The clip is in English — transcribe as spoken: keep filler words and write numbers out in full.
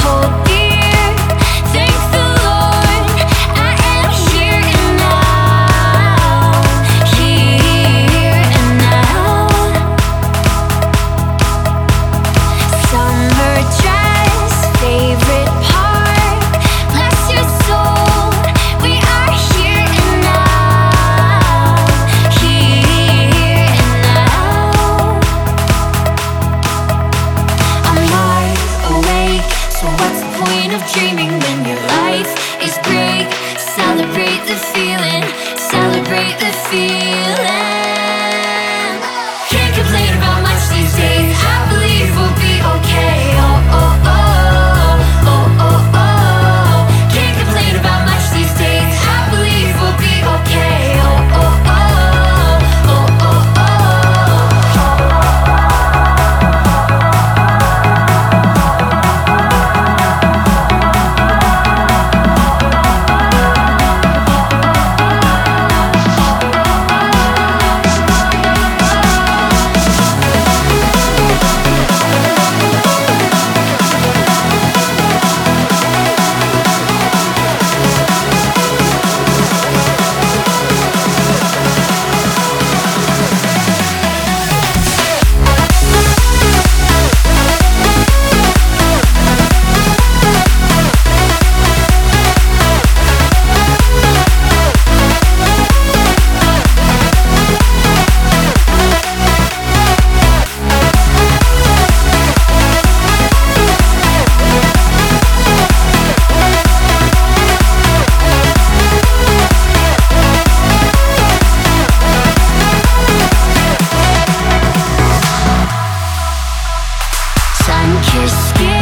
cold beer. Thank the Lord, I am here and now. Here and now. Summer dress, favorite park. Bless your soul, we are here and now. Here and now. I'm wide awake, so what's the point of dreaming when your life is great? Celebrate the feeling, celebrate the feeling. Can't complain about much these days, I believe we'll be okay. Oh, oh, oh, oh, oh, oh. Can't complain about much these days, I believe we'll be okay. Oh, oh, oh, oh, oh, oh. Sun-kissed skin.